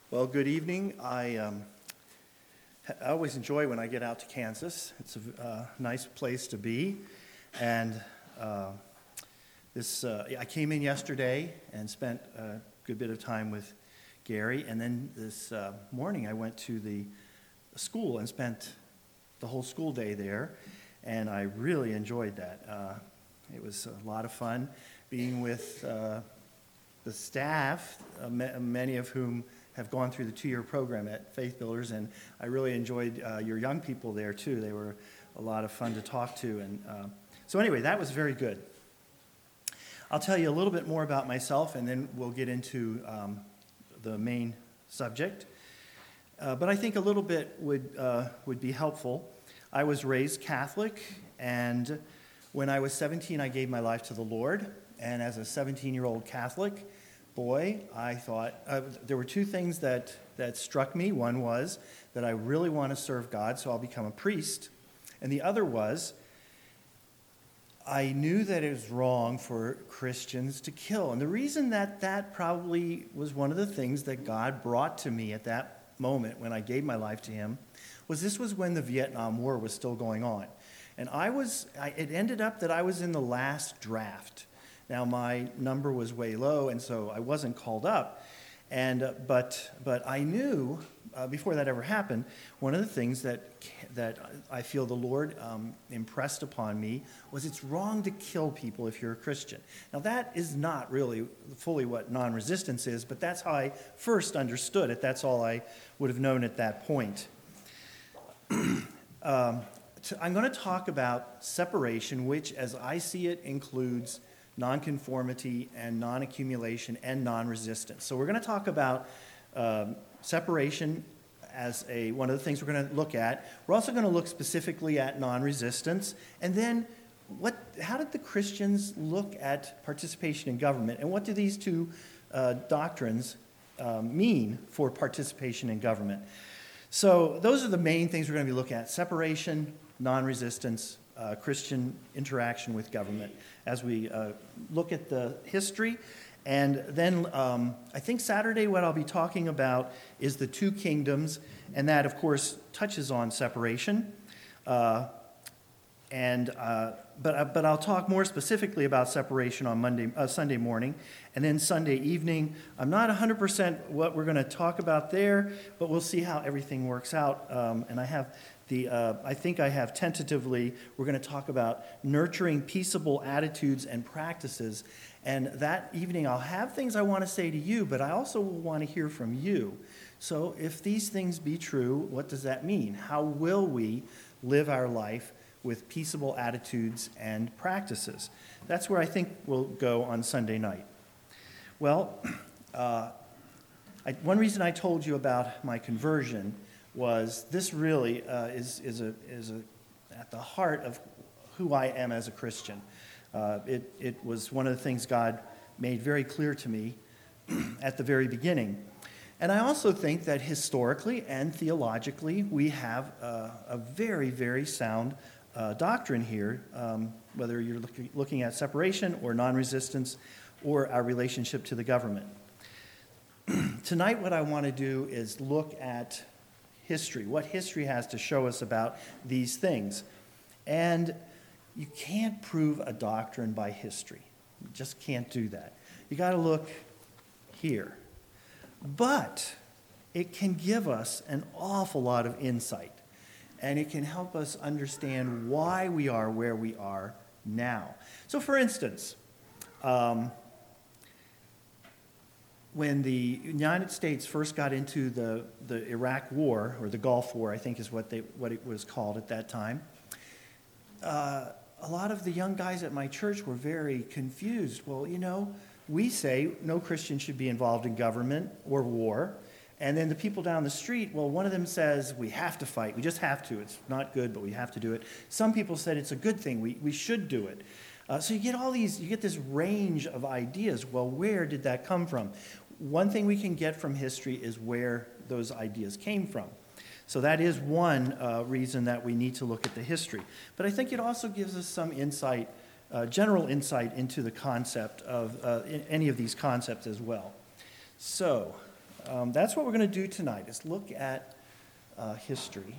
Well, good evening. I always enjoy when I get out to Kansas. It's a nice place to be. And I came in yesterday and spent a good bit of time with Gary. And then this morning I went to the school and spent the whole school day there. And I really enjoyed that. It was a lot of fun being with the staff, many of whom have gone through the 2-year program at Faith Builders, and I really enjoyed your young people there too. They were a lot of fun to talk to, and so anyway, that was very good. I'll tell you a little bit more about myself, and then we'll get into the main subject. But I think a little bit would be helpful. I was raised Catholic, and when I was 17, I gave my life to the Lord, and as a 17-year-old Catholic boy, I thought there were two things that struck me. One was that I really want to serve God, so I'll become a priest. And the other was I knew that it was wrong for Christians to kill. And the reason that probably was one of the things that God brought to me at that moment when I gave my life to him was this was when the Vietnam War was still going on. And it ended up that I was in the last draft. Now, my number was way low, and so I wasn't called up. But I knew, before that ever happened, one of the things that I feel the Lord impressed upon me was it's wrong to kill people if you're a Christian. Now, that is not really fully what non-resistance is, but that's how I first understood it. That's all I would have known at that point. I'm going to talk about separation, which, as I see it, includes nonconformity and non-accumulation and non-resistance. So we're going to talk about separation as one of the things we're going to look at. We're also going to look specifically at non-resistance. And then how did the Christians look at participation in government? And what do these two doctrines mean for participation in government? So those are the main things we're going to be looking at: separation, non-resistance, Christian interaction with government, as we look at the history. And then I think Saturday what I'll be talking about is the two kingdoms, and that, of course, touches on separation. But I'll talk more specifically about separation on Sunday morning. And then Sunday evening, I'm not 100% what we're going to talk about there, but we'll see how everything works out. And I think I have tentatively, we're going to talk about nurturing peaceable attitudes and practices. And that evening I'll have things I want to say to you, but I also want to hear from you. So if these things be true, what does that mean? How will we live our life with peaceable attitudes and practices? That's where I think we'll go on Sunday night. Well, one reason I told you about my conversion was this really is at the heart of who I am as a Christian. It was one of the things God made very clear to me at the very beginning. And I also think that historically and theologically we have a very, very sound doctrine here, whether you're looking at separation or non-resistance or our relationship to the government. Tonight what I want to do is look at history, what history has to show us about these things. And you can't prove a doctrine by history. You just can't do that. You got to look here. But it can give us an awful lot of insight, and it can help us understand why we are where we are now. So for instance, when the United States first got into the Iraq War, or the Gulf War, I think is what it was called at that time, a lot of the young guys at my church were very confused. Well, we say no Christian should be involved in government or war. And then the people down the street, well, one of them says we have to fight. We just have to. It's not good, but we have to do it. Some people said it's a good thing. We should do it. So you get this range of ideas. Well, where did that come from? One thing we can get from history is where those ideas came from. So that is one reason that we need to look at the history. But I think it also gives us some insight, general insight into the concept of any of these concepts as well. So That's what we're going to do tonight, is look at history.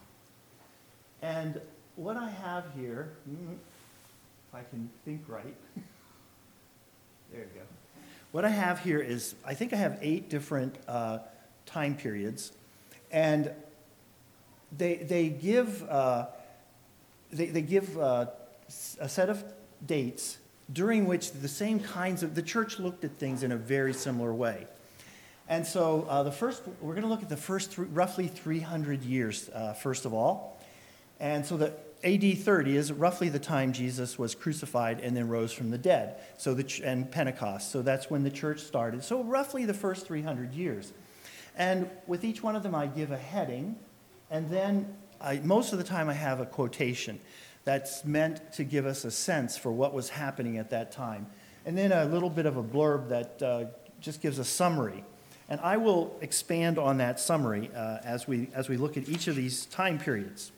And what I have here, if I can think right, there you go. What I have here is, I think I have 8 different time periods, and they give a set of dates during which the same kinds of, the church looked at things in a very similar way. And so we're going to look at the first roughly 300 years, first of all. And so the AD 30 is roughly the time Jesus was crucified and then rose from the dead. And Pentecost. So that's when the church started. So roughly the first 300 years. And with each one of them, I give a heading. And then most of the time I have a quotation that's meant to give us a sense for what was happening at that time. And then a little bit of a blurb that just gives a summary. And I will expand on that summary as we look at each of these time periods.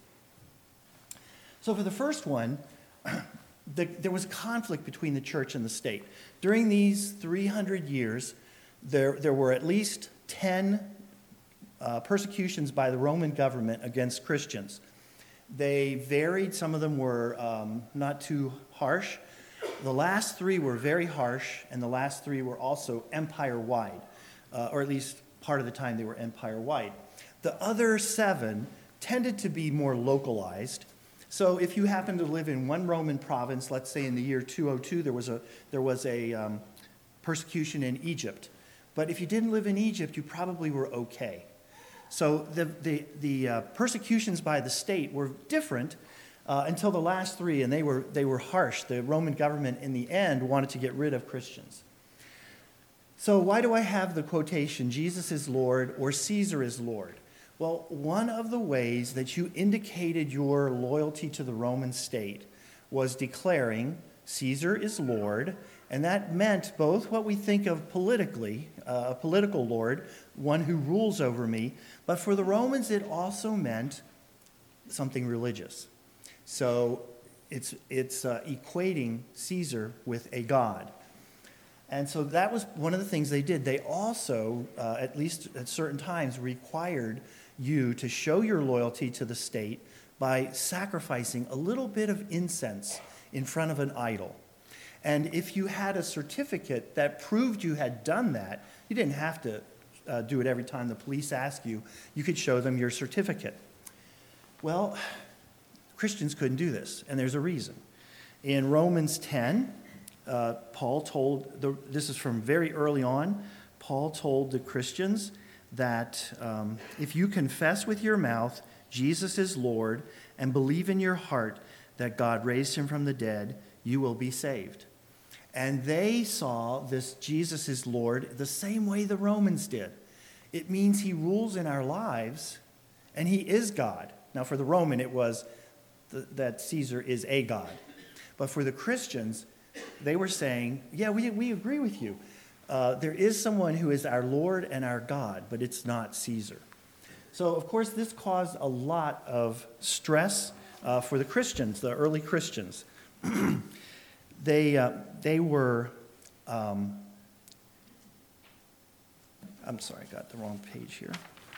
So for the first one, there was conflict between the church and the state. During these 300 years, there were at least 10 persecutions by the Roman government against Christians. They varied. Some of them were not too harsh. The last 3 were very harsh, and the last 3 were also empire-wide, or at least part of the time they were empire-wide. The other 7 tended to be more localized. So if you happen to live in one Roman province, let's say in the year 202, there was a persecution in Egypt. But if you didn't live in Egypt, you probably were okay. So the persecutions by the state were different until the last 3, and they were harsh. The Roman government, in the end, wanted to get rid of Christians. So why do I have the quotation, Jesus is Lord or Caesar is Lord? Well, one of the ways that you indicated your loyalty to the Roman state was declaring Caesar is Lord, and that meant both what we think of politically, a political lord, one who rules over me, but for the Romans it also meant something religious. So it's equating Caesar with a god. And so that was one of the things they did. They also, at least at certain times, required you to show your loyalty to the state by sacrificing a little bit of incense in front of an idol. And if you had a certificate that proved you had done that, you didn't have to do it every time the police asked you. You could show them your certificate. Well, Christians couldn't do this, and there's a reason. In Romans 10, Paul told, this is from very early on, Paul told the Christians that if you confess with your mouth Jesus is Lord and believe in your heart that God raised him from the dead, you will be saved. And they saw this Jesus is Lord the same way the Romans did. It means he rules in our lives and he is God. Now for the Roman it was that Caesar is a god. But for the Christians, they were saying, yeah, we agree with you. There is someone who is our Lord and our God, but it's not Caesar. So, of course, this caused a lot of stress for the Christians, the early Christians. They were, I'm sorry, I got the wrong page here.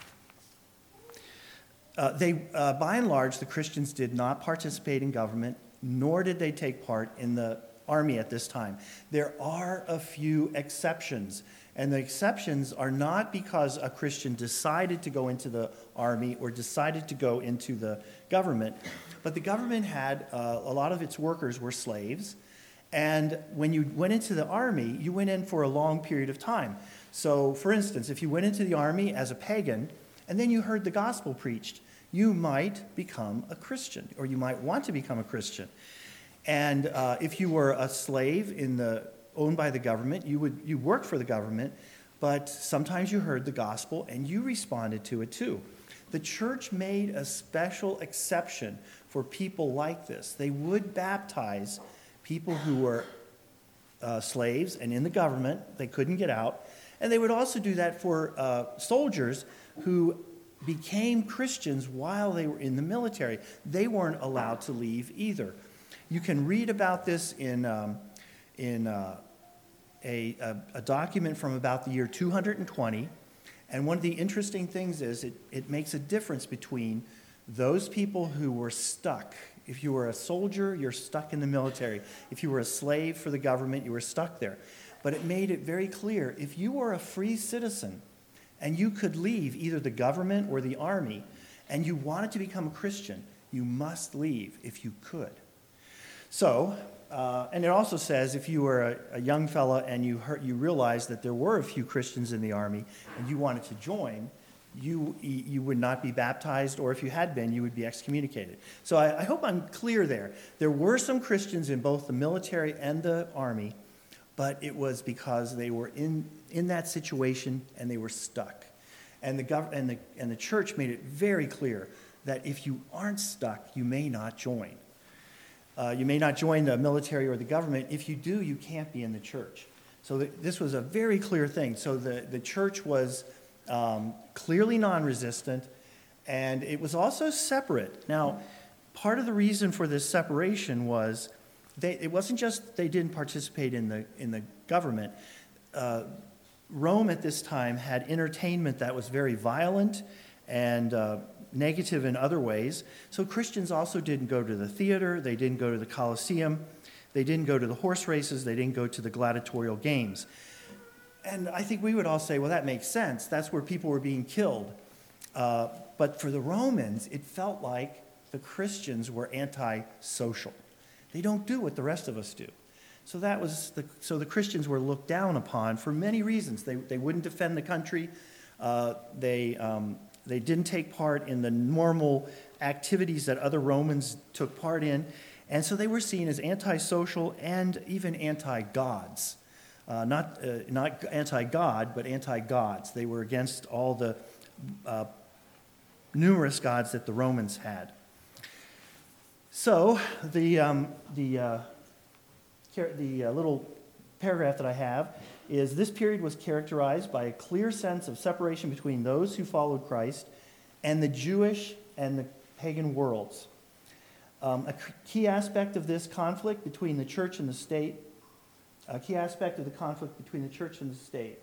By and large, the Christians did not participate in government, nor did they take part in the army at this time. There are a few exceptions, and the exceptions are not because a Christian decided to go into the army or decided to go into the government, but the government had a lot of its workers were slaves, and when you went into the army, you went in for a long period of time. So, for instance, if you went into the army as a pagan, and then you heard the gospel preached, you might become a Christian, or you might want to become a Christian. And if you were a slave owned by the government, you worked for the government, but sometimes you heard the gospel and you responded to it too. The church made a special exception for people like this. They would baptize people who were slaves and in the government. They couldn't get out. And they would also do that for soldiers who became Christians while they were in the military. They weren't allowed to leave either. You can read about this in a document from about the year 220, And one of the interesting things is it makes a difference between those people who were stuck. If you were a soldier, you're stuck in the military. If you were a slave for the government, you were stuck there. But it made it very clear, if you were a free citizen and you could leave either the government or the army and you wanted to become a Christian, you must leave if you could. So, and it also says if you were a young fella and you realized that there were a few Christians in the army and you wanted to join, you would not be baptized, or if you had been, you would be excommunicated. So I hope I'm clear there. There were some Christians in both the military and the army, but it was because they were in that situation and they were stuck. And the church made it very clear that if you aren't stuck, you may not join. You may not join the military or the government. If you do, you can't be in the church. So this was a very clear thing. So the church was clearly non-resistant, and it was also separate. Now, part of the reason for this separation was it wasn't just they didn't participate in the government. Rome at this time had entertainment that was very violent and negative in other ways. So Christians also didn't go to the theater, they didn't go to the Colosseum, they didn't go to the horse races, they didn't go to the gladiatorial games. And I think we would all say, well, that makes sense. That's where people were being killed. But for the Romans, it felt like the Christians were anti-social. They don't do what the rest of us do. So the Christians were looked down upon for many reasons. They wouldn't defend the country. They didn't take part in the normal activities that other Romans took part in. And so they were seen as antisocial and even anti-gods. Not anti-God, but anti-gods. They were against all the numerous gods that the Romans had. So the little paragraph that I have is this period was characterized by a clear sense of separation between those who followed Christ and the Jewish and the pagan worlds. A key aspect of this conflict between the church and the state, conflict between the church and the state.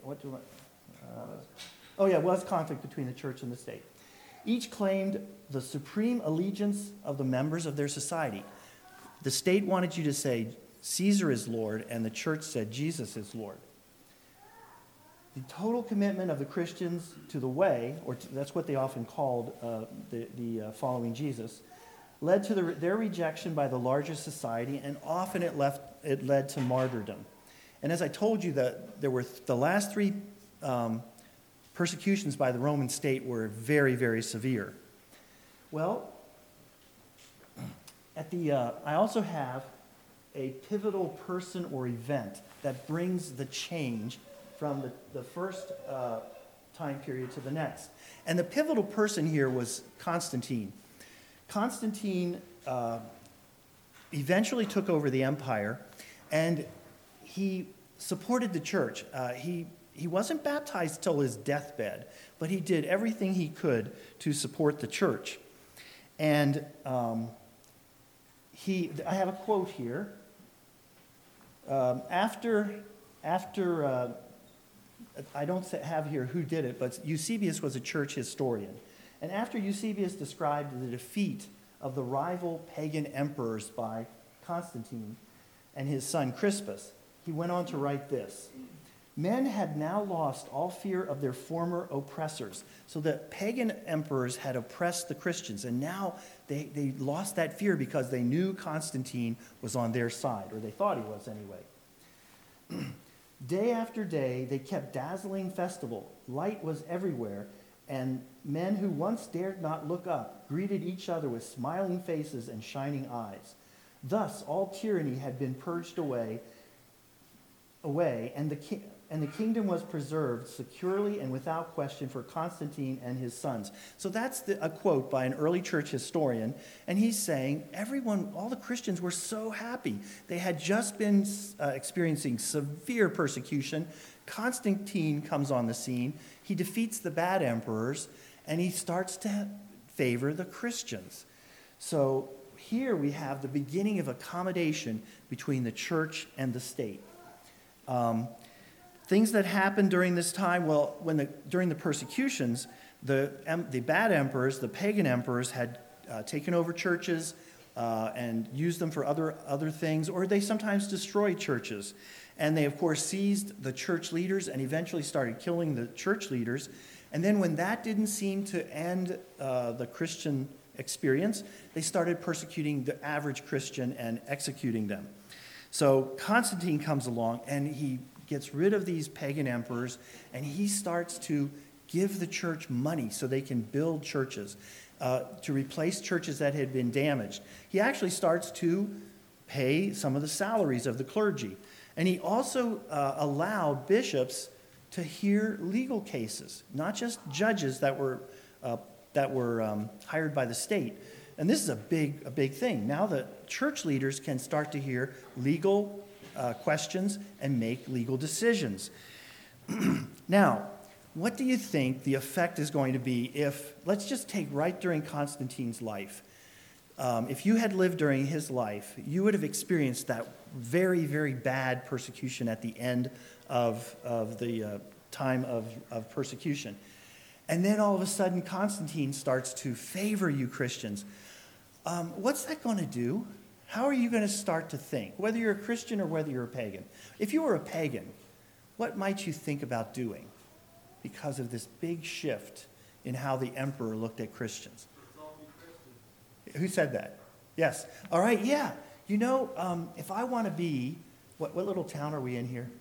Was conflict between the church and the state. Each claimed the supreme allegiance of the members of their society. The state wanted you to say Caesar is Lord, and the church said Jesus is Lord. The total commitment of the Christians to the way, that's what they often called the following Jesus, led to their rejection by the larger society, and often it led to martyrdom. And as I told you, that there were the last three persecutions by the Roman state were very, very severe. Well, I also have a pivotal person or event that brings the change from the first time period to the next. And the pivotal person here was Constantine. Constantine eventually took over the empire, and he supported the church. He wasn't baptized till his deathbed, but he did everything he could to support the church. And I have a quote here. After I don't have here who did it, but Eusebius was a church historian. And after Eusebius described the defeat of the rival pagan emperors by Constantine and his son Crispus, he went on to write this: men had now lost all fear of their former oppressors. So the pagan emperors had oppressed the Christians, and now they lost that fear because they knew Constantine was on their side, or they thought he was anyway. Day after day, they kept dazzling festival. Light was everywhere, and men who once dared not look up greeted each other with smiling faces and shining eyes. Thus, all tyranny had been purged away, and the kingdom was preserved securely and without question for Constantine and his sons. So that's a quote by an early church historian, and he's saying all the Christians were so happy. They had just been experiencing severe persecution. Constantine comes on the scene. He defeats the bad emperors, and he starts to favor the Christians. So here we have the beginning of accommodation between the church and the state. Things that happened during this time, well, during the persecutions, the bad emperors, the pagan emperors, had taken over churches and used them for other things, or they sometimes destroyed churches. And they, of course, seized the church leaders and eventually started killing the church leaders. And then when that didn't seem to end the Christian experience, they started persecuting the average Christian and executing them. So Constantine comes along and he gets rid of these pagan emperors, and he starts to give the church money so they can build churches, to replace churches that had been damaged. He actually starts to pay some of the salaries of the clergy. And he also allowed bishops to hear legal cases, not just judges that were hired by the state. And this is a big thing. Now the church leaders can start to hear legal questions and make legal decisions. Now, what do you think the effect is going to be if, let's just take right during Constantine's life. If you had lived during his life, you would have experienced that very, very bad persecution at the end of the time of persecution. And then all of a sudden, Constantine starts to favor you Christians. What's that going to do? How are you going to start to think, whether you're a Christian or whether you're a pagan? If you were a pagan, what might you think about doing because of this big shift in how the emperor looked at Christians? Who said that? Yes. All right, yeah. You know, if I want to be, what little town are we in here?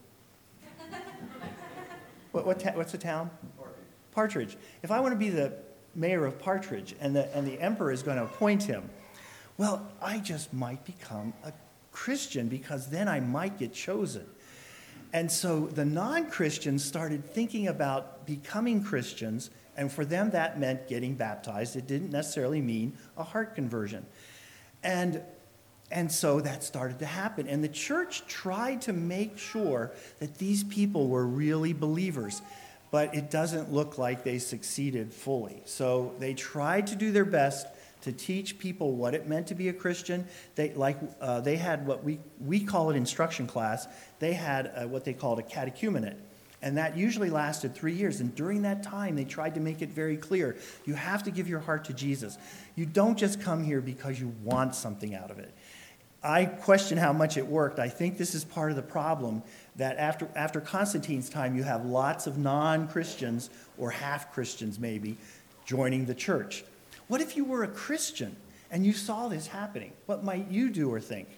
What's the town? Partridge. If I want to be the mayor of Partridge and the emperor is going to appoint him, well, I just might become a Christian because then I might get chosen. And so the non-Christians started thinking about becoming Christians, and for them that meant getting baptized. It didn't necessarily mean a heart conversion. And so that started to happen. And the church tried to make sure that these people were really believers, but it doesn't look like they succeeded fully. So they tried to do their best to teach people what it meant to be a Christian. They had what we call it instruction class. They had what they called a catechumenate. And that usually lasted 3 years. And during that time, they tried to make it very clear. You have to give your heart to Jesus. You don't just come here because you want something out of it. I question how much it worked. I think this is part of the problem, that after Constantine's time, you have lots of non-Christians, or half-Christians maybe, joining the church. What if you were a Christian and you saw this happening? What might you do or think?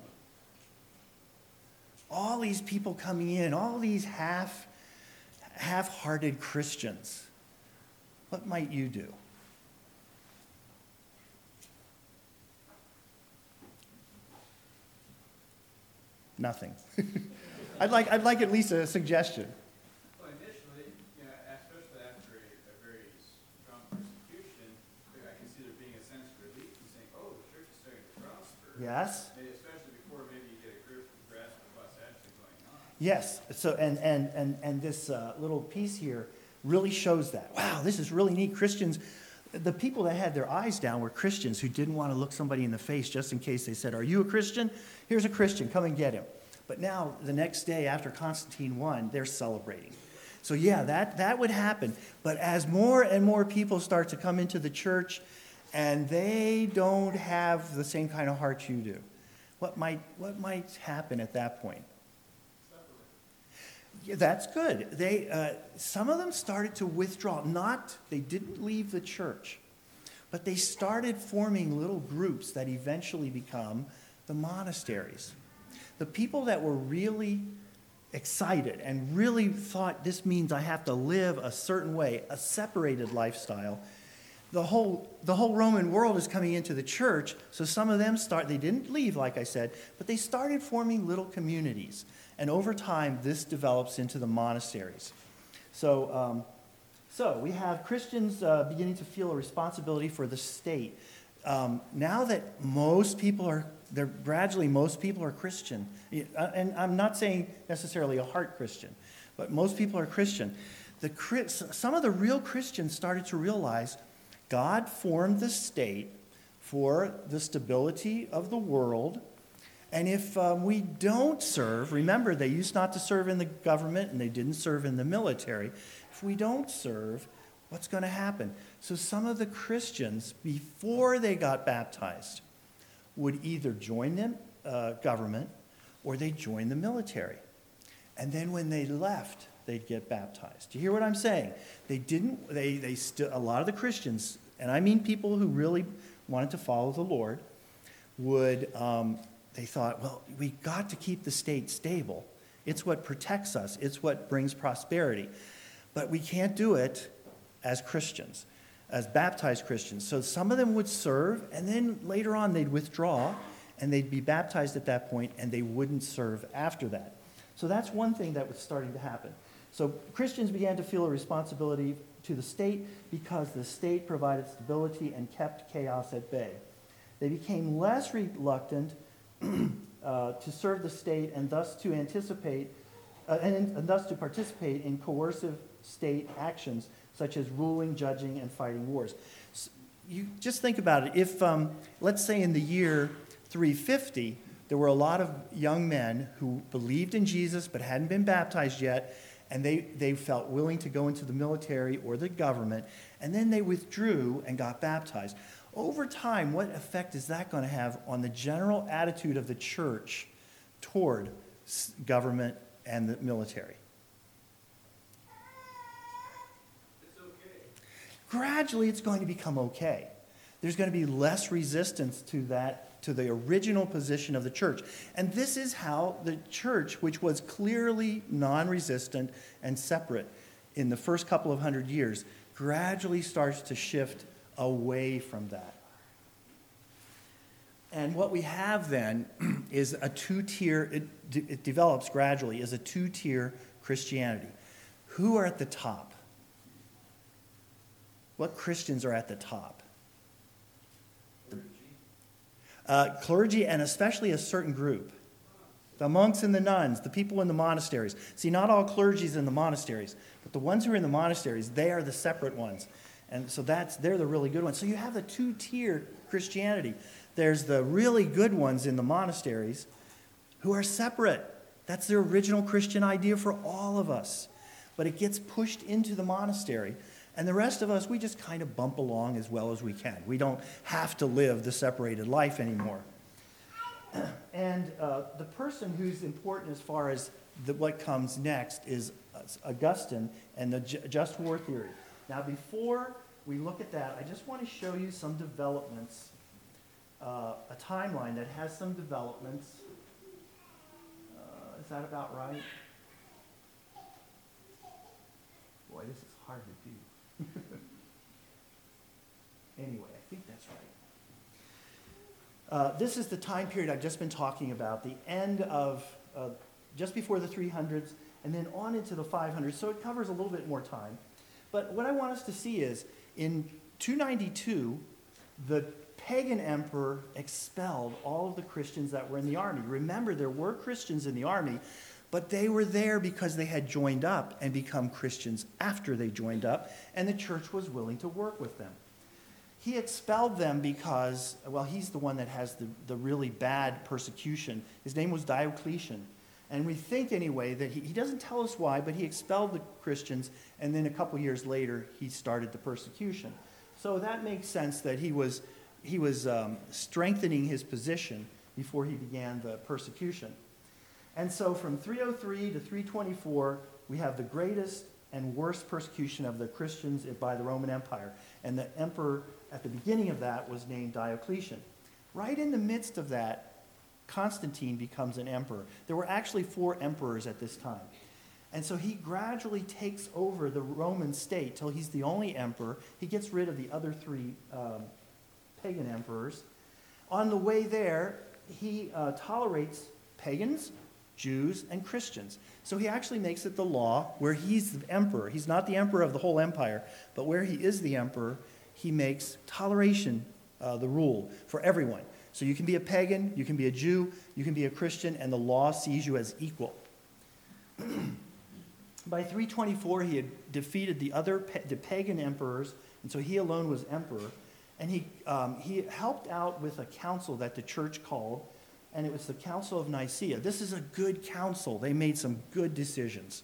All these people coming in, all these half-hearted Christians. What might you do? Nothing. I'd like at least a suggestion. Well, initially, especially after a very strong persecution, I can see there being a sense of relief and saying, "Oh, the church is starting to prosper." Yes. Especially before maybe you get a grasp of what's actually going on. Yes. So and this little piece here really shows that. Wow, this is really neat. Christians, the people that had their eyes down were Christians who didn't want to look somebody in the face just in case they said, "Are you a Christian? Here's a Christian. Come and get him." But now, the next day after Constantine won, they're celebrating. So yeah, that would happen. But as more and more people start to come into the church and they don't have the same kind of heart you do, what might happen at that point? Yeah, that's good. Some of them started to withdraw. They didn't leave the church, but they started forming little groups that eventually become the monasteries. The people that were really excited and really thought this means I have to live a certain way, a separated lifestyle, the whole Roman world is coming into the church, so some of them they didn't leave, like I said, but they started forming little communities. And over time, this develops into the monasteries. So we have Christians beginning to feel a responsibility for the state. Now that most people are Christian, and I'm not saying necessarily a heart Christian, but most people are Christian. Some of the real Christians started to realize God formed the state for the stability of the world, And if we don't serve, remember they used not to serve in the government and they didn't serve in the military. If we don't serve, what's going to happen? So some of the Christians, before they got baptized, would either join the government or they'd join the military. And then when they left, they'd get baptized. Do you hear what I'm saying? A lot of the Christians, and I mean people who really wanted to follow the Lord, they thought, well, we got to keep the state stable. It's what protects us. It's what brings prosperity. But we can't do it as Christians, as baptized Christians. So some of them would serve, and then later on they'd withdraw, and they'd be baptized at that point, and they wouldn't serve after that. So that's one thing that was starting to happen. So Christians began to feel a responsibility to the state because the state provided stability and kept chaos at bay. They became less reluctant to serve the state and thus to anticipate and thus to participate in coercive state actions such as ruling, judging, and fighting wars. So you just think about it. If, let's say in the year 350, there were a lot of young men who believed in Jesus but hadn't been baptized yet, and they felt willing to go into the military or the government, and then they withdrew and got baptized. Over time, what effect is that going to have on the general attitude of the church toward government and the military? It's okay. Gradually, it's going to become okay. There's going to be less resistance to that, to the original position of the church. And this is how the church, which was clearly non-resistant and separate in the first couple of hundred years, gradually starts to shift away from that. And what we have then is a two-tier, it develops gradually as a two-tier Christianity. Who are at the top? What Christians are at the top? Clergy, and especially a certain group. The monks and the nuns, the people in the monasteries. See, not all clergy is in the monasteries, but the ones who are in the monasteries, they are the separate ones. And so they're the really good ones. So you have the two-tier Christianity. There's the really good ones in the monasteries who are separate. That's the original Christian idea for all of us. But it gets pushed into the monastery. And the rest of us, we just kind of bump along as well as we can. We don't have to live the separated life anymore. And the person who's important as far as what comes next is Augustine and the just war theory. Now, before we look at that, I just want to show you some developments, a timeline that has some developments. Is that about right? Boy, this is hard to do. Anyway, I think that's right. This is the time period I've just been talking about, the end of just before the 300s and then on into the 500s, so it covers a little bit more time. But what I want us to see is, in 292, the pagan emperor expelled all of the Christians that were in the army. Remember, there were Christians in the army, but they were there because they had joined up and become Christians after they joined up, and the church was willing to work with them. He expelled them because, well, he's the one that has the really bad persecution. His name was Diocletian. And we think, anyway, that he doesn't tell us why, but he expelled the Christians, and then a couple years later, he started the persecution. So that makes sense that he was strengthening his position before he began the persecution. And so from 303 to 324, we have the greatest and worst persecution of the Christians by the Roman Empire. And the emperor at the beginning of that was named Diocletian. Right in the midst of that, Constantine becomes an emperor. There were actually 4 emperors at this time. And so he gradually takes over the Roman state till he's the only emperor. He gets rid of the other 3 pagan emperors. On the way there, he tolerates pagans, Jews, and Christians. So he actually makes it the law where he's the emperor. He's not the emperor of the whole empire, but where he is the emperor, he makes toleration the rule for everyone. So you can be a pagan, you can be a Jew, you can be a Christian, and the law sees you as equal. By 324, he had defeated the pagan emperors, and so he alone was emperor. And he helped out with a council that the church called, and it was the Council of Nicaea. This is a good council. They made some good decisions.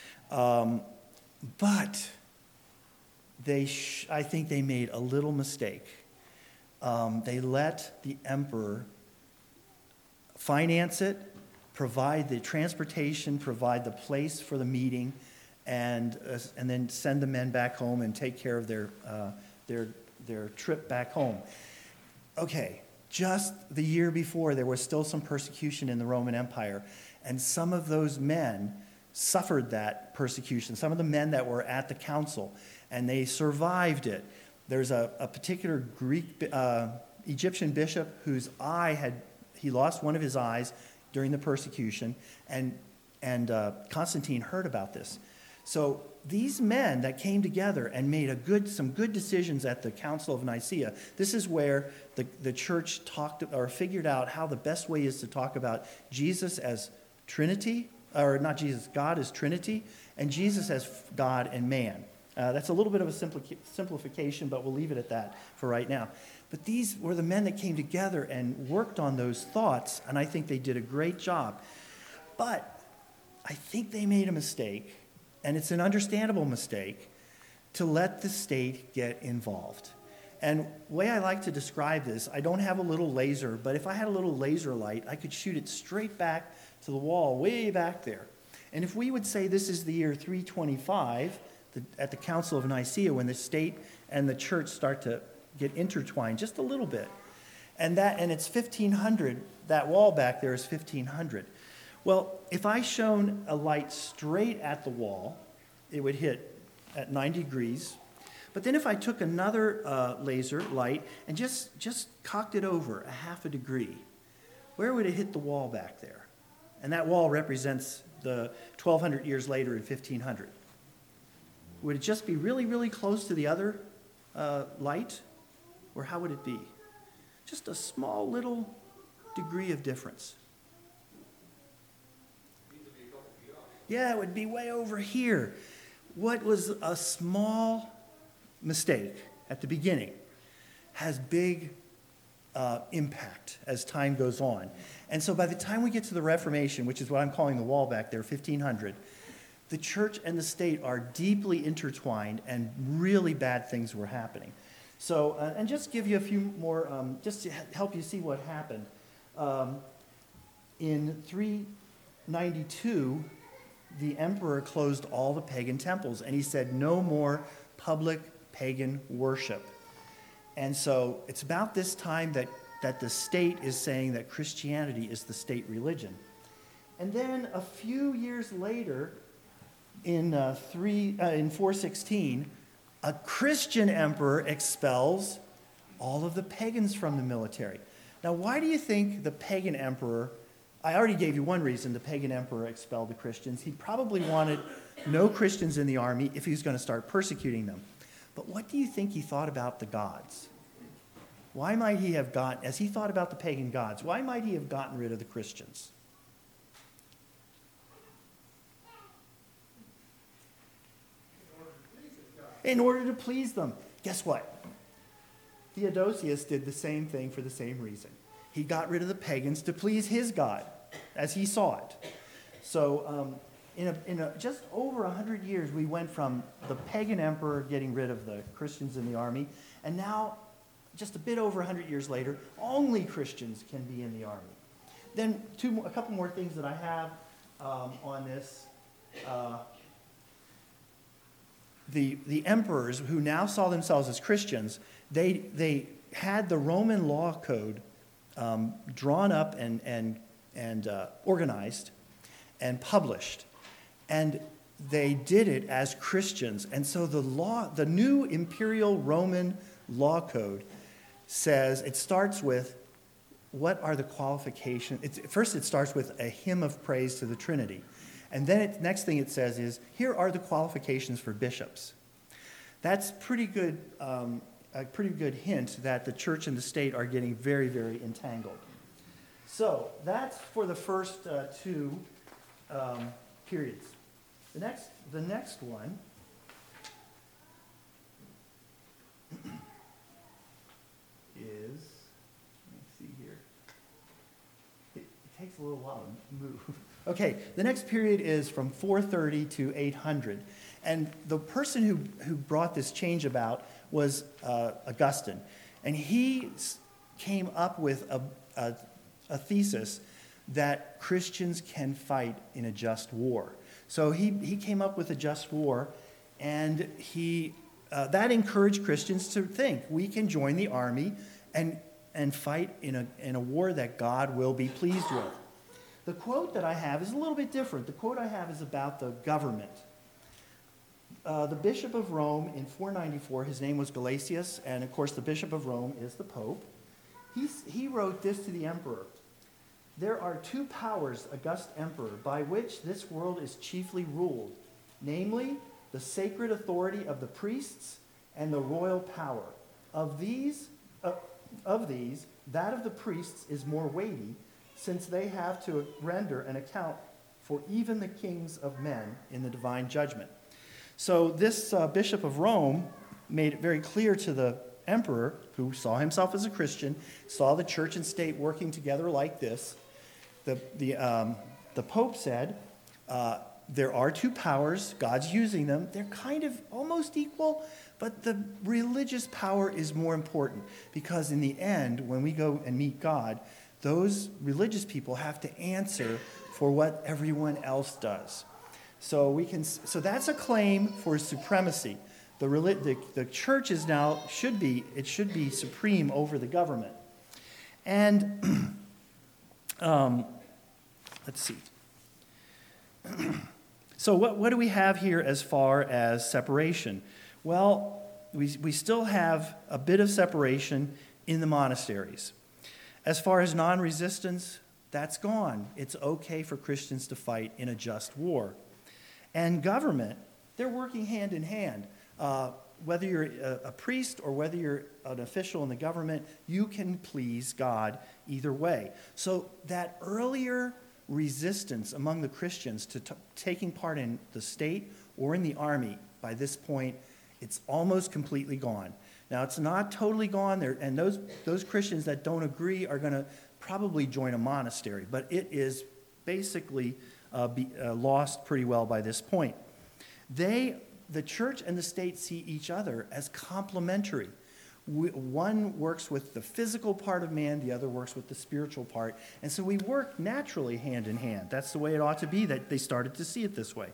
But I think they made a little mistake. They let the emperor finance it, provide the transportation, provide the place for the meeting, and then send the men back home and take care of their trip back home. Okay, just the year before, there was still some persecution in the Roman Empire, and some of those men suffered that persecution, some of the men that were at the council, and they survived it. There's a particular Egyptian bishop whose he lost one of his eyes during the persecution, and Constantine heard about this. So these men that came together and made some good decisions at the Council of Nicaea, this is where the church figured out how the best way is to talk about Jesus as Trinity, or not Jesus, God as Trinity, and Jesus as God and man. That's a little bit of a simplification, but we'll leave it at that for right now. But these were the men that came together and worked on those thoughts, and I think they did a great job. But I think they made a mistake, and it's an understandable mistake, to let the state get involved. And the way I like to describe this, I don't have a little laser, but if I had a little laser light, I could shoot it straight back to the wall, way back there. And if we would say this is the year 325, at the Council of Nicaea, when the state and the church start to get intertwined just a little bit, and it's 1500, that wall back there is 1500. Well, if I shone a light straight at the wall, it would hit at 90 degrees. But then if I took another laser light and just cocked it over a half a degree, where would it hit the wall back there? And that wall represents the 1200 years later in 1500. Would it just be really, really close to the other light? Or how would it be? Just a small little degree of difference. Yeah, it would be way over here. What was a small mistake at the beginning has big impact as time goes on. And so by the time we get to the Reformation, which is what I'm calling the wall back there, 1500, the church and the state are deeply intertwined, and really bad things were happening. So, and just give you a few more, just to help you see what happened. In 392, the emperor closed all the pagan temples, and he said no more public pagan worship. And so it's about this time that the state is saying that Christianity is the state religion. And then a few years later, in 416, a Christian emperor expels all of the pagans from the military. Now, why do you think the pagan emperor, I already gave you one reason the pagan emperor expelled the Christians. He probably wanted no Christians in the army if he was going to start persecuting them. But what do you think he thought about the gods? Why might he have as he thought about the pagan gods, why might he have gotten rid of the Christians? In order to please them. Guess what? Theodosius did the same thing for the same reason. He got rid of the pagans to please his God, as he saw it. So in just over 100 years, we went from the pagan emperor getting rid of the Christians in the army, and now, just a bit over 100 years later, only Christians can be in the army. Then a couple more things that I have on this. The emperors who now saw themselves as Christians, they had the Roman law code drawn up and organized and published, and they did it as Christians. And so the new imperial Roman law code says, it starts with, what are the qualifications? First it starts with a hymn of praise to the Trinity. And then next thing it says is, here are the qualifications for bishops. That's pretty good, a pretty good hint that the church and the state are getting very, very entangled. So that's for the first two periods. The next one is, let me see here. takes a little while to move. Okay, the next period is from 430 to 800. And the person who brought this change about was Augustine. And he came up with a thesis that Christians can fight in a just war. So he came up with a just war, and that encouraged Christians to think we can join the army and fight in a war that God will be pleased with. The quote that I have is a little bit different. The quote I have is about the government. The Bishop of Rome in 494, his name was Gelasius, and of course the Bishop of Rome is the Pope. He wrote this to the emperor. There are two powers, August Emperor, by which this world is chiefly ruled, namely the sacred authority of the priests and the royal power. Of these, that of the priests is more weighty, since they have to render an account for even the kings of men in the divine judgment. So this Bishop of Rome made it very clear to the emperor, who saw himself as a Christian, saw the church and state working together like this. The Pope said, there are two powers, God's using them. They're kind of almost equal, but the religious power is more important, because in the end, when we go and meet God, those religious people have to answer for what everyone else does. So that's a claim for supremacy. The church is now should be supreme over the government. And let's see. So what do we have here as far as separation? Well, we still have a bit of separation in the monasteries. As far as non-resistance, that's gone. It's okay for Christians to fight in a just war. And government, they're working hand in hand. Whether you're a priest or whether you're an official in the government, you can please God either way. So that earlier resistance among the Christians to taking part in the state or in the army, by this point, it's almost completely gone. Now, it's not totally gone there, and those Christians that don't agree are going to probably join a monastery, but it is basically lost pretty well by this point. The church and the state see each other as complementary. One works with the physical part of man, the other works with the spiritual part, and so we work naturally hand in hand. That's the way it ought to be, that they started to see it this way.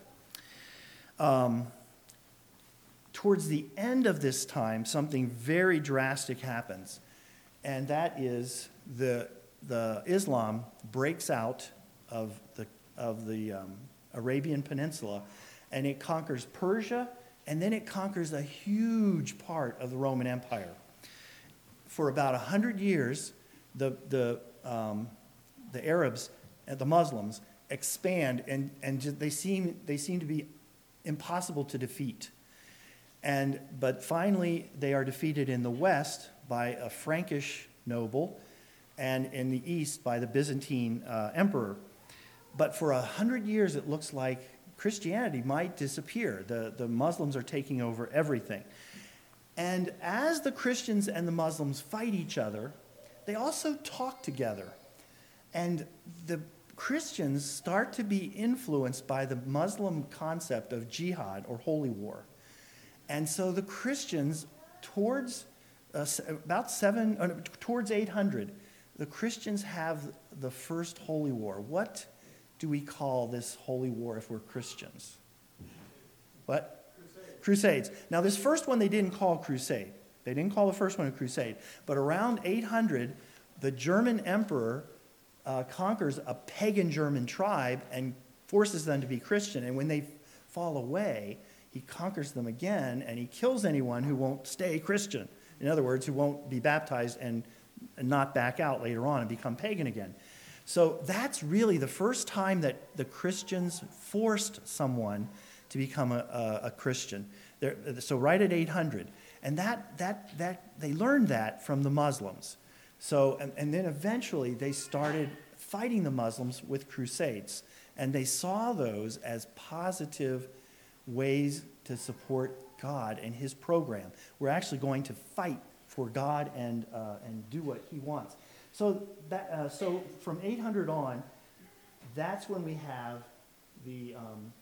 Towards the end of this time, something very drastic happens, and that is the Islam breaks out of the Arabian Peninsula, and it conquers Persia, and then it conquers a huge part of the Roman Empire. For about 100 years, the Arabs and the Muslims expand, and they seem to be impossible to defeat. But finally, they are defeated in the west by a Frankish noble, and in the east by the Byzantine emperor. But for 100 years, it looks like Christianity might disappear. The Muslims are taking over everything. And as the Christians and the Muslims fight each other, they also talk together. And the Christians start to be influenced by the Muslim concept of jihad, or holy war. And so the Christians, towards 800, the Christians have the first holy war. What do we call this holy war if we're Christians? What? Crusades. Now, this first one they didn't call crusade. They didn't call the first one a crusade. But around 800, the German emperor conquers a pagan German tribe and forces them to be Christian. And when they fall away, he conquers them again, and he kills anyone who won't stay Christian. In other words, who won't be baptized and not back out later on and become pagan again. So that's really the first time that the Christians forced someone to become a Christian. So right at 800. And that they learned that from the Muslims. So, and then eventually they started fighting the Muslims with crusades. And they saw those as positive ways to support God and his program. We're actually going to fight for God and do what he wants. So from 800 on, that's when we have the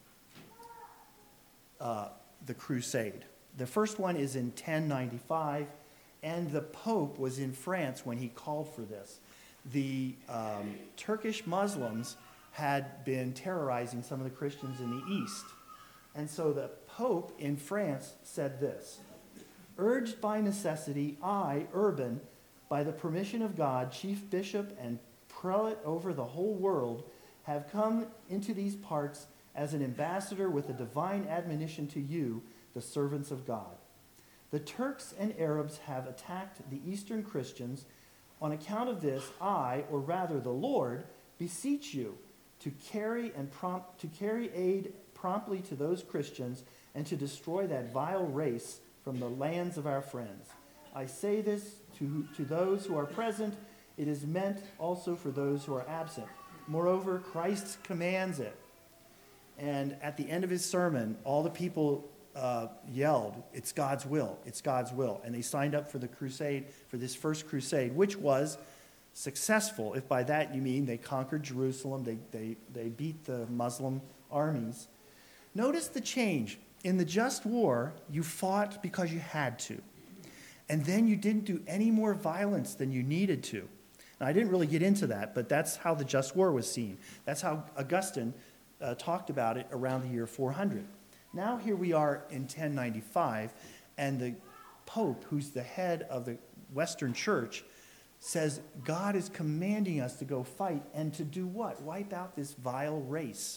crusade. The first one is in 1095, and the Pope was in France when he called for this. The Turkish Muslims had been terrorizing some of the Christians in the East. And so the Pope in France said this: "Urged by necessity, I, Urban, by the permission of God, chief bishop and prelate over the whole world, have come into these parts as an ambassador with a divine admonition to you, the servants of God. The Turks and Arabs have attacked the Eastern Christians. On account of this, I, or rather the Lord, beseech you to carry aid promptly to those Christians and to destroy that vile race from the lands of our friends. I say this to those who are present. It is meant also for those who are absent. Moreover, Christ commands it." And at the end of his sermon, all the people yelled, "It's God's will, it's God's will." And they signed up for the crusade, for this first crusade, which was successful. If by that you mean they conquered Jerusalem, they beat the Muslim armies. Notice the change. In the just war, you fought because you had to. And then you didn't do any more violence than you needed to. Now, I didn't really get into that, but that's how the just war was seen. That's how Augustine talked about it around the year 400. Now here we are in 1095, and the Pope, who's the head of the Western Church, says God is commanding us to go fight and to do what? Wipe out this vile race.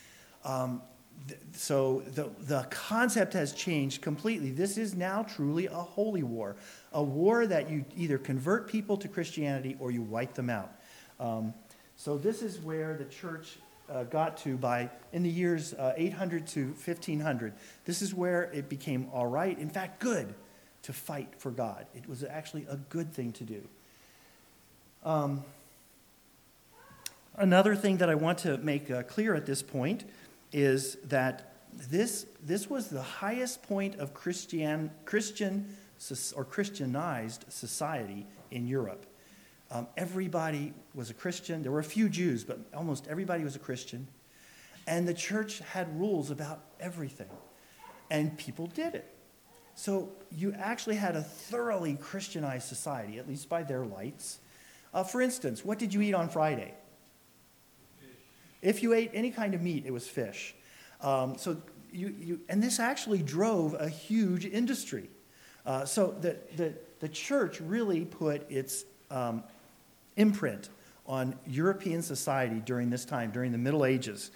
So the concept has changed completely. This is now truly a holy war, a war that you either convert people to Christianity or you wipe them out. So this is where the church got to in the years 800 to 1500. This is where it became all right, in fact, good, to fight for God. It was actually a good thing to do. Another thing that I want to make clear at this point is that this was the highest point of Christian or Christianized society in Europe. Everybody was a Christian. There were a few Jews, but almost everybody was a Christian. And the church had rules about everything. And people did it. So you actually had a thoroughly Christianized society, at least by their lights. For instance, what did you eat on Friday? If you ate any kind of meat, it was fish. And this actually drove a huge industry. So the church really put its imprint on European society during this time, during the Middle Ages.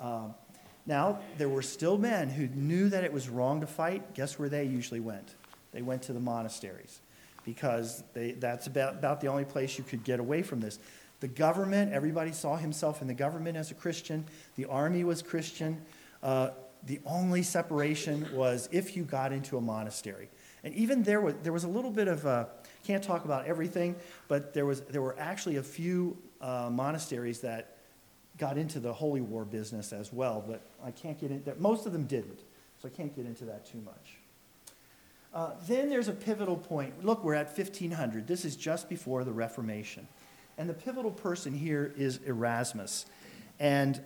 Now, there were still men who knew that it was wrong to fight. Guess where they usually went? They went to the monasteries, because that's about the only place you could get away from this. The government, everybody saw himself in the government as a Christian. The army was Christian. The only separation was if you got into a monastery. And even there was a little bit of, can't talk about everything, but there were actually a few monasteries that got into the holy war business as well, but I can't get into that. Most of them didn't, so I can't get into that too much. Then there's a pivotal point. Look, we're at 1500. This is just before the Reformation. And the pivotal person here is Erasmus. And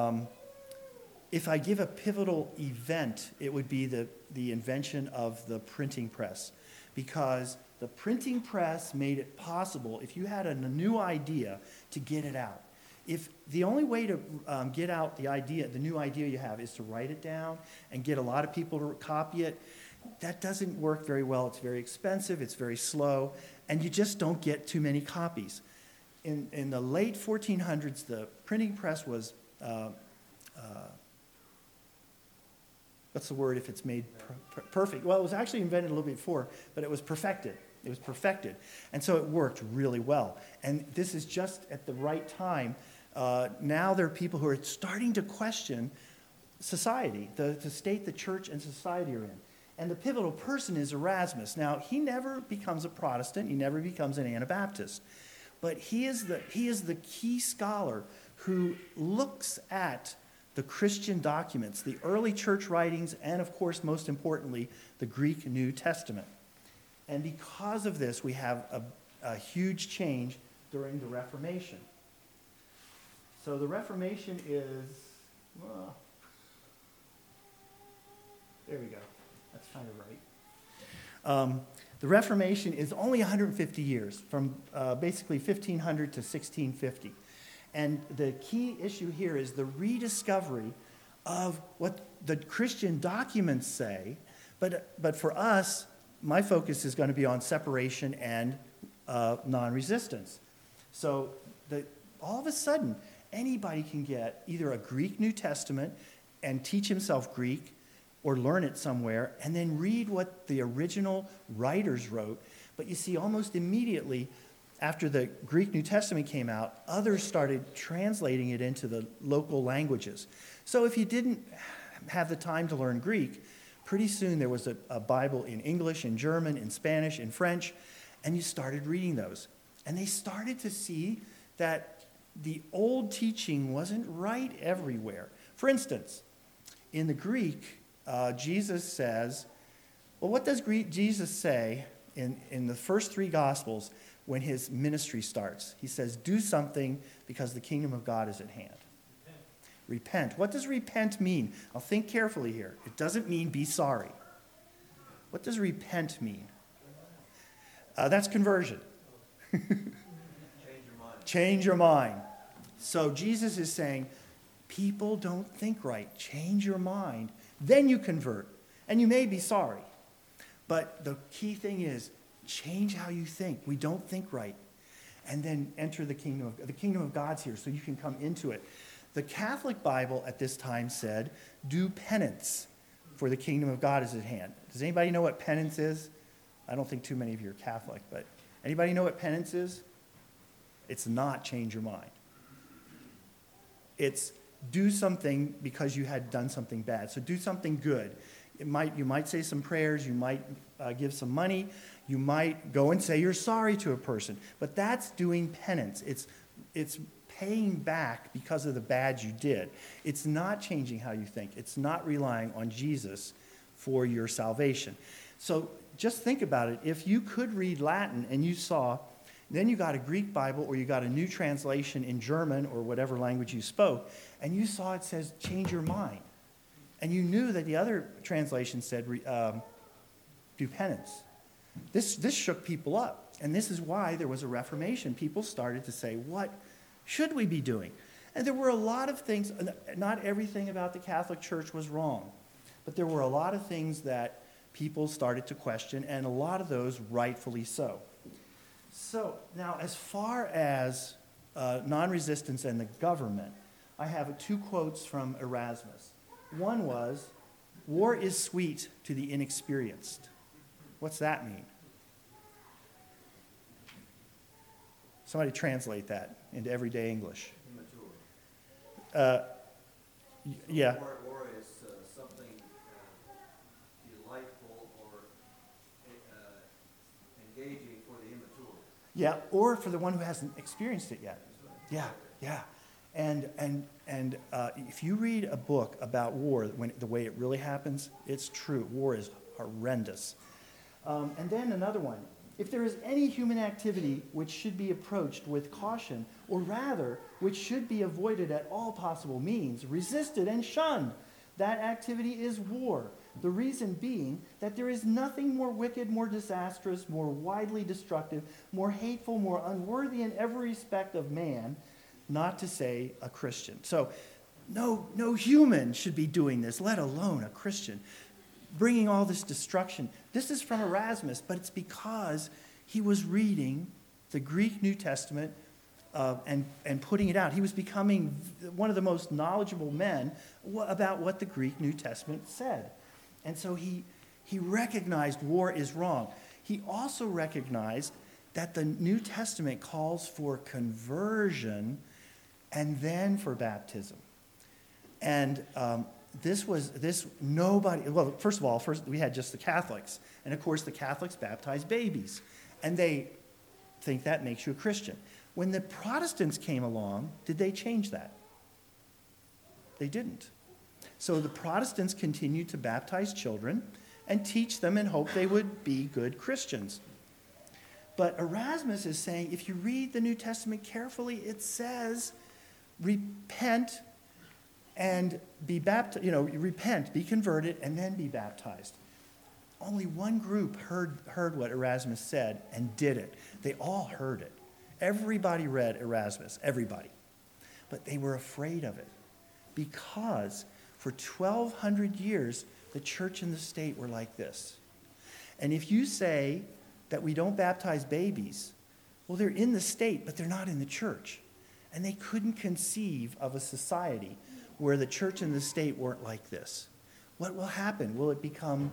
if I give a pivotal event, it would be the invention of the printing press. Because the printing press made it possible, if you had a new idea, to get it out. If the only way to get out the new idea you have, is to write it down and get a lot of people to copy it, that doesn't work very well. It's very expensive, it's very slow, and you just don't get too many copies. In the late 1400s, the printing press was, what's the word if it's made perfect? Well, it was actually invented a little bit before, but it was perfected. It was perfected. And so it worked really well. And this is just at the right time. Now there are people who are starting to question society, the state the church and society are in. And the pivotal person is Erasmus. Now, he never becomes a Protestant. He never becomes an Anabaptist. But he is the key scholar who looks at the Christian documents, the early church writings, and of course, most importantly, the Greek New Testament. And because of this, we have a huge change during the Reformation. So the Reformation is, well, there we go. That's kind of right. The Reformation is only 150 years, from basically 1500 to 1650. And the key issue here is the rediscovery of what the Christian documents say. But for us, my focus is going to be on separation and non-resistance. So all of a sudden, anybody can get either a Greek New Testament and teach himself Greek or learn it somewhere, and then read what the original writers wrote. But you see, almost immediately after the Greek New Testament came out, others started translating it into the local languages. So if you didn't have the time to learn Greek, pretty soon there was a Bible in English, in German, in Spanish, in French, and you started reading those. And they started to see that the old teaching wasn't right everywhere. For instance, in the Greek, Jesus says, well, what does Jesus say in the first three Gospels when his ministry starts? He says, do something because the kingdom of God is at hand. Repent. What does repent mean? I'll think carefully here. It doesn't mean be sorry. What does repent mean? That's conversion. Change your mind. Change your mind. So Jesus is saying, people don't think right. Change your mind. Then you convert. And you may be sorry. But the key thing is, change how you think. We don't think right. And then enter the kingdom of God's here, so you can come into it. The Catholic Bible at this time said, do penance, for the kingdom of God is at hand. Does anybody know what penance is? I don't think too many of you are Catholic, but anybody know what penance is? It's not change your mind. It's do something because you had done something bad. So do something good. You might say some prayers. You might give some money. You might go and say you're sorry to a person. But that's doing penance. It's paying back because of the bad you did. It's not changing how you think. It's not relying on Jesus for your salvation. So just think about it. If you could read Latin and you saw, then you got a Greek Bible or you got a new translation in German or whatever language you spoke, and you saw it says, change your mind. And you knew that the other translation said, do penance. This shook people up. And this is why there was a Reformation. People started to say, what should we be doing? And there were a lot of things, not everything about the Catholic Church was wrong, but there were a lot of things that people started to question, and a lot of those rightfully so. So now, as far as non-resistance and the government, I have two quotes from Erasmus. One was, war is sweet to the inexperienced. What's that mean? Somebody translate that into everyday English. Immature. Yeah. War is something delightful or engaging for the immature. Yeah, or for the one who hasn't experienced it yet. Yeah, yeah. And if you read a book about war, the way it really happens, it's true. War is horrendous. And then another one. If there is any human activity which should be approached with caution, or rather, which should be avoided at all possible means, resisted and shunned, that activity is war. The reason being that there is nothing more wicked, more disastrous, more widely destructive, more hateful, more unworthy in every respect of man, not to say a Christian. So no human should be doing this, let alone a Christian, bringing all this destruction. This is from Erasmus, but it's because he was reading the Greek New Testament and putting it out. He was becoming one of the most knowledgeable men about what the Greek New Testament said. And so he recognized war is wrong. He also recognized that the New Testament calls for conversion and then for baptism. And first of all, we had just the Catholics. And of course, the Catholics baptize babies. And they think that makes you a Christian. When the Protestants came along, did they change that? They didn't. So the Protestants continued to baptize children and teach them and hope they would be good Christians. But Erasmus is saying, if you read the New Testament carefully, it says repent and be baptized, repent, be converted, and then be baptized. Only one group heard what Erasmus said and did it. They all heard it. Everybody read Erasmus, everybody. But they were afraid of it because for 1,200 years, the church and the state were like this. And if you say that we don't baptize babies, well, they're in the state, but they're not in the church. And they couldn't conceive of a society where the church and the state weren't like this. What will happen? Will it become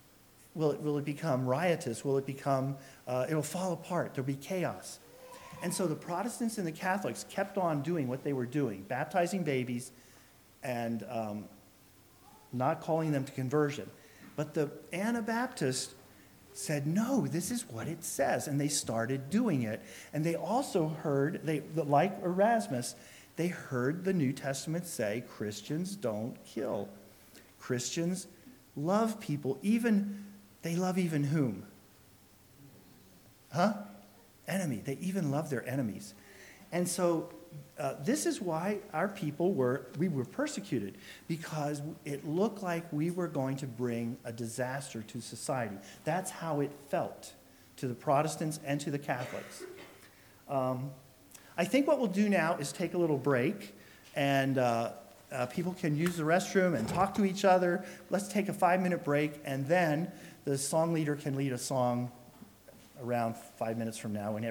riotous? Will it become, it'll fall apart. There'll be chaos. And so the Protestants and the Catholics kept on doing what they were doing, baptizing babies and not calling them to conversion. But the Anabaptists said, no, this is what it says. And they started doing it. And they also heard, like Erasmus, they heard the New Testament say, Christians don't kill. Christians love people, they love even whom? Enemy. They even love their enemies. And so this is why our people were persecuted, because it looked like we were going to bring a disaster to society. That's how it felt to the Protestants and to the Catholics. I think what we'll do now is take a little break, and people can use the restroom and talk to each other. Let's take a 5-minute break, and then the song leader can lead a song around 5 minutes from now when